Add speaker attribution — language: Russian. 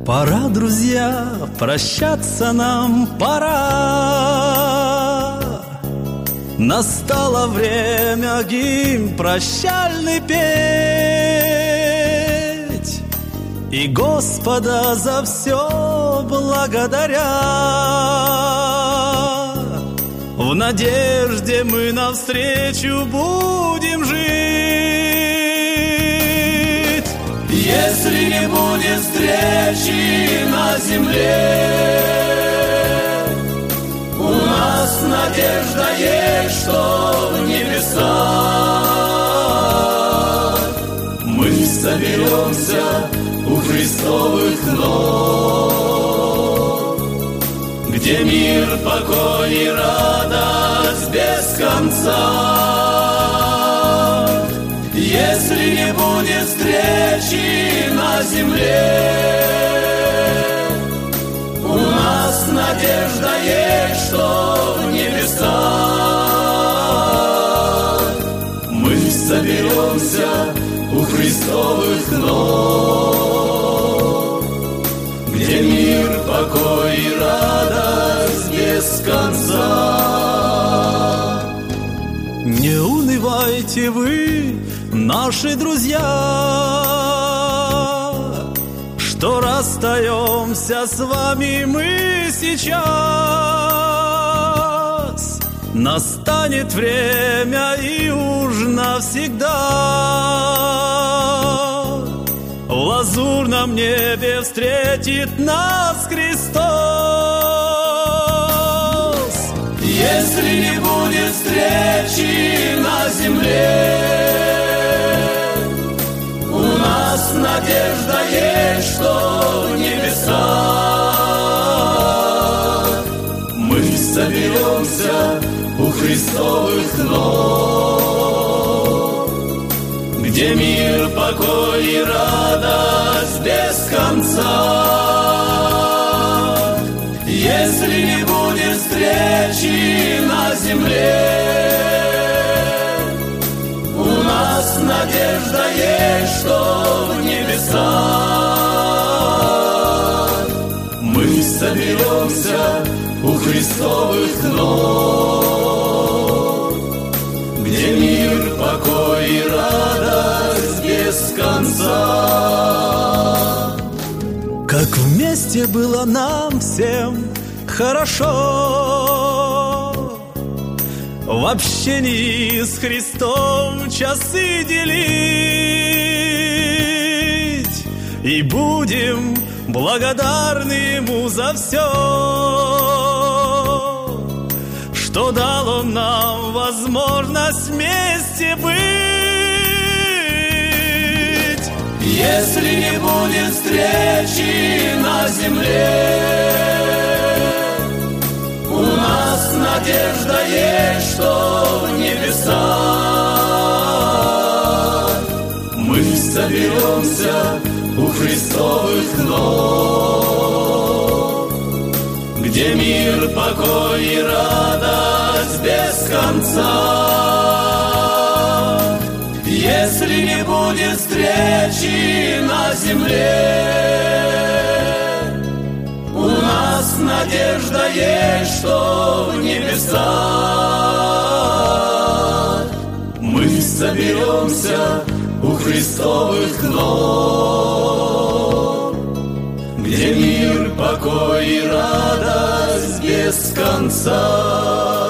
Speaker 1: Пора, друзья, прощаться нам пора. Настало время гимн прощальный петь, и Господа за все благодаря. В надежде мы навстречу будем жить. Если не будет встречи на земле, у нас надежда есть, что в небесах мы соберемся у Христовых ног, где мир, покой и радость без конца. Если не будет встречи на земле, у нас надежда есть, что в небесах мы соберемся у Христовых ног, где мир, покой и радость без конца. Не унывайте вы, наши друзья, что расстаемся с вами мы сейчас. Настанет время и уж навсегда в лазурном небе встретит нас Христос. Если не будет встречи на земле, у нас надежда есть, что в небесах мы соберемся у Христовых ног, где мир, покой и радость без конца. Если не будет встречи на земле, у нас надежда есть, что в небесах мы соберемся у Христовых ног, где мир, покой и радость без конца. Как вместе было нам всем хорошо, в общении с Христом часы делить, и будем благодарны Ему за все, что дал Он нам возможность вместе быть. Если не будет встречи на земле, у нас надежда есть, что в небесах мы соберемся у Христовых ног, где мир, покой и радость без конца. Если не будет встречи на земле, у нас надежда есть, что в небесах мы соберемся у Христовых ног, где мир, покой и радость без конца.